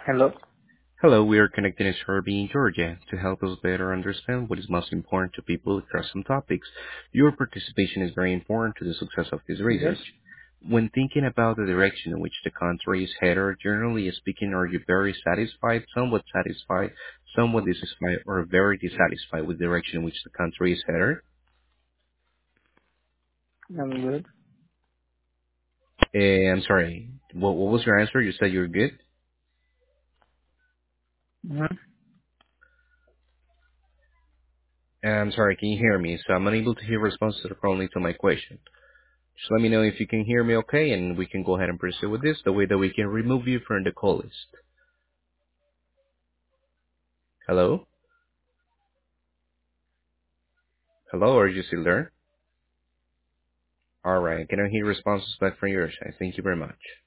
Hello. Hello, we are connecting in Serbia, Georgia to help us better understand what is most important to people across some topics. Your participation is very important to the success of this Yes. research. When thinking about the direction in which the country is headed, generally speaking, are you very satisfied, somewhat dissatisfied, or very dissatisfied with the direction in which the country is headed? I'm good. I'm sorry, what was your answer? You said you're good? Mm-hmm. I'm sorry, can you hear me? So I'm unable to hear responses only to my question. Just let me know if you can hear me okay, and we can go ahead and proceed with this, the way that we can remove you from the call list. Hello? Hello, are you still there? Alright, can I hear responses back from your side? Thank you very much.